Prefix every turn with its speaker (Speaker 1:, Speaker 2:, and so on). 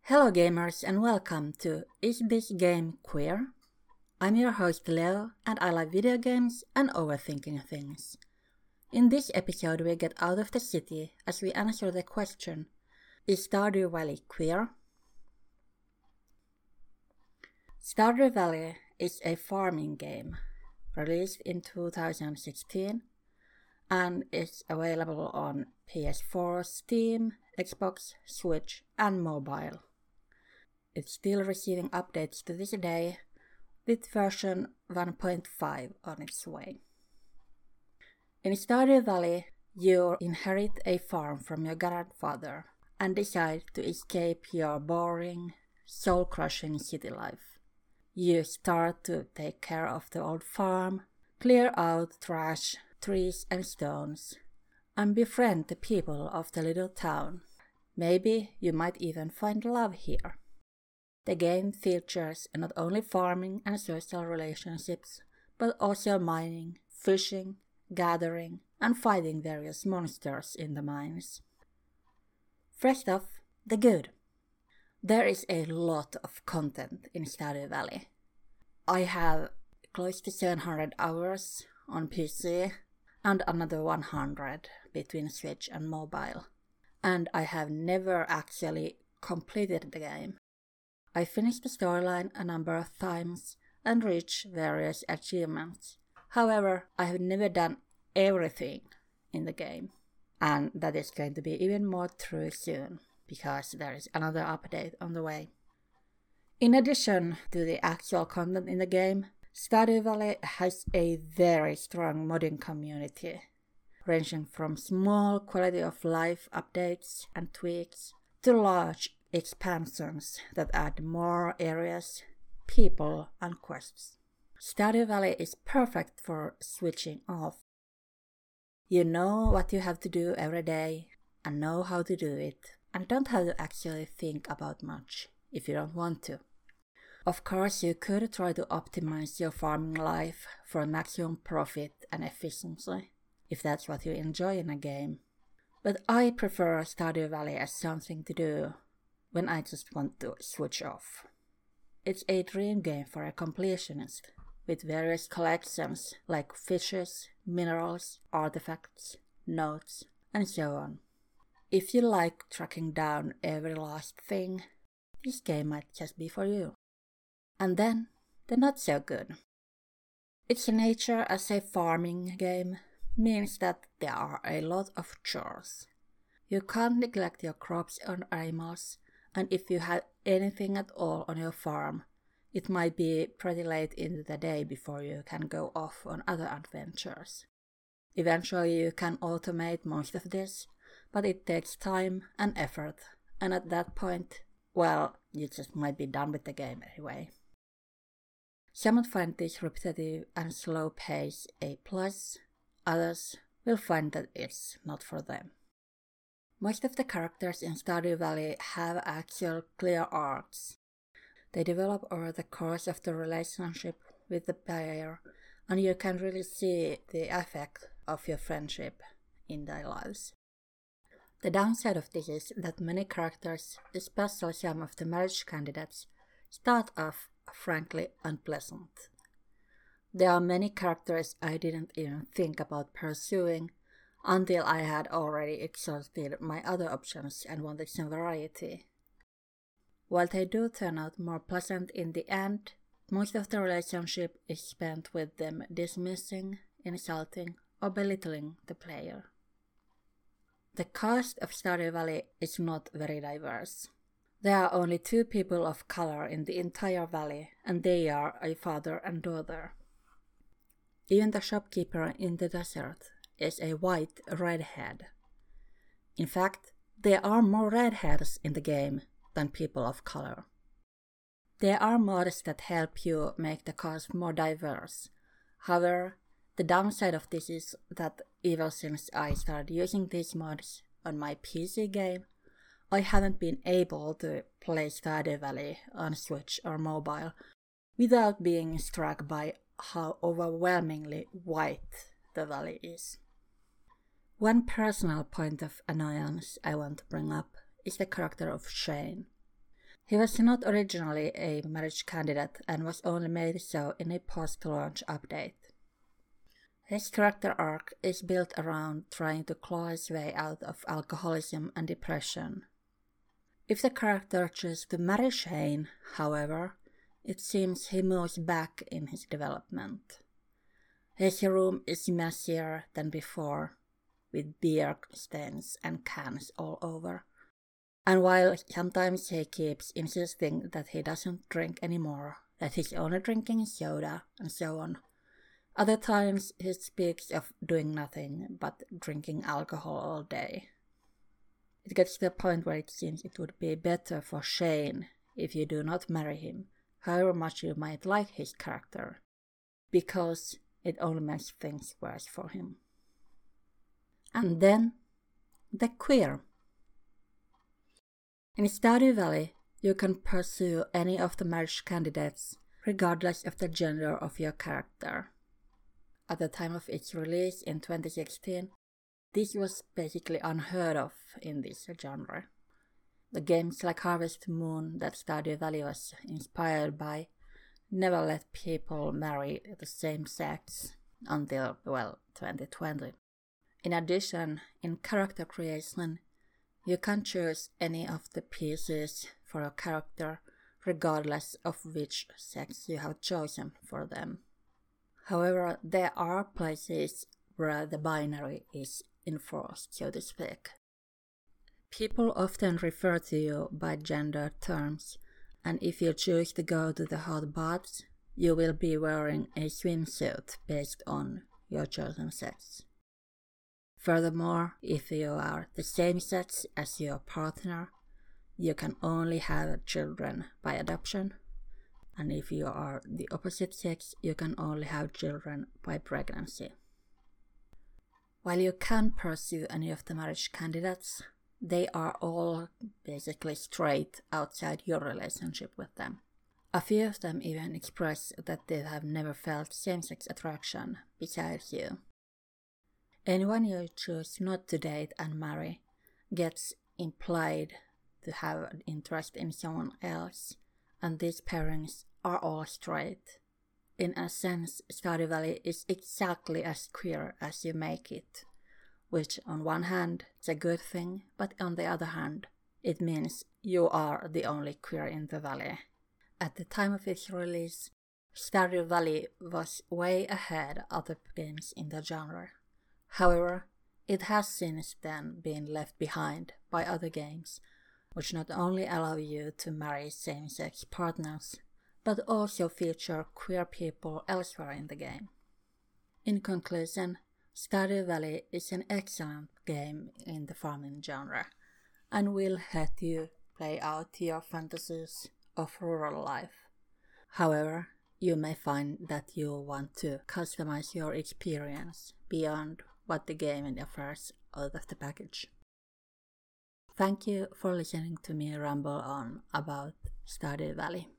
Speaker 1: Hello gamers and welcome to Is This Game Queer? I'm your host Leo and I like video games and overthinking things. In this episode we get out of the city as we answer the question, is Stardew Valley queer? Stardew Valley is a farming game released in 2016 and is available on PS4, Steam, Xbox, Switch and mobile. It's still receiving updates to this day, with version 1.5 on its way. In Stardew Valley, you inherit a farm from your grandfather and decide to escape your boring, soul-crushing city life. You start to take care of the old farm, clear out trash, trees and stones, and befriend the people of the little town. Maybe you might even find love here. The game features not only farming and social relationships, but also mining, fishing, gathering, and fighting various monsters in the mines. First off, the good. There is a lot of content in Stardew Valley. I have close to 700 hours on PC and another 100 between Switch and mobile. And I have never actually completed the game. I finished the storyline a number of times and reached various achievements. However, I have never done everything in the game. And that is going to be even more true soon, because there is another update on the way. In addition to the actual content in the game, Stardew Valley has a very strong modding community, ranging from small quality of life updates and tweaks to large expansions that add more areas, people, and quests. Stardew Valley is perfect for switching off. You know what you have to do every day and know how to do it, and don't have to actually think about much if you don't want to. Of course, you could try to optimize your farming life for maximum profit and efficiency, if that's what you enjoy in a game. But I prefer Stardew Valley as something to do when I just want to switch off. It's a dream game for a completionist, with various collections like fishes, minerals, artifacts, notes, and so on. If you like tracking down every last thing, this game might just be for you. And then, the not so good. Its nature as a farming game means that there are a lot of chores. You can't neglect your crops and animals, and if you have anything at all on your farm, it might be pretty late in the day before you can go off on other adventures. Eventually you can automate most of this, but it takes time and effort, and at that point, well, you just might be done with the game anyway. Some would find this repetitive and slow pace a plus, others will find that it's not for them. Most of the characters in Stardew Valley have actual clear arcs. They develop over the course of the relationship with the player, and you can really see the effect of your friendship in their lives. The downside of this is that many characters, especially some of the marriage candidates, start off frankly unpleasant. There are many characters I didn't even think about pursuing until I had already exhausted my other options and wanted some variety. While they do turn out more pleasant in the end, most of the relationship is spent with them dismissing, insulting, or belittling the player. The cast of Stardew Valley is not very diverse. There are only 2 people of color in the entire valley, and they are a father and daughter. Even the shopkeeper in the desert is a white redhead. In fact, there are more redheads in the game than people of color. There are mods that help you make the cast more diverse. However, the downside of this is that ever since I started using these mods on my PC game, I haven't been able to play Stardew Valley on Switch or mobile without being struck by how overwhelmingly white the valley is. One personal point of annoyance I want to bring up is the character of Shane. He was not originally a marriage candidate and was only made so in a post-launch update. His character arc is built around trying to claw his way out of alcoholism and depression. If the character chooses to marry Shane, however, it seems he moves back in his development. His room is messier than before, with beer stains and cans all over. And while sometimes he keeps insisting that he doesn't drink anymore, that he's only drinking soda and so on, other times he speaks of doing nothing but drinking alcohol all day. It gets to the point where it seems it would be better for Shane if you do not marry him, however much you might like his character, because it only makes things worse for him. And then, the queer. In Stardew Valley, you can pursue any of the marriage candidates, regardless of the gender of your character. At the time of its release in 2016, this was basically unheard of in this genre. The games like Harvest Moon that Stardew Valley was inspired by never let people marry the same sex until, 2020. In addition, in character creation, you can choose any of the pieces for a character regardless of which sex you have chosen for them. However, there are places where the binary is enforced, so to speak. People often refer to you by gender terms, and if you choose to go to the hot baths, you will be wearing a swimsuit based on your chosen sex. Furthermore, if you are the same sex as your partner, you can only have children by adoption, and if you are the opposite sex, you can only have children by pregnancy. While you can pursue any of the marriage candidates, they are all basically straight outside your relationship with them. A few of them even express that they have never felt same-sex attraction besides you. Anyone you choose not to date and marry gets implied to have an interest in someone else, and these pairings are all straight. In a sense, Stardew Valley is exactly as queer as you make it, which on one hand is a good thing, but on the other hand, it means you are the only queer in the valley. At the time of its release, Stardew Valley was way ahead of the games in the genre. However, it has since then been left behind by other games, which not only allow you to marry same-sex partners, but also feature queer people elsewhere in the game. In conclusion, Stardew Valley is an excellent game in the farming genre, and will let you play out your fantasies of rural life. However, you may find that you want to customize your experience beyond what the game offers out of the package. Thank you for listening to me ramble on about Stardew Valley.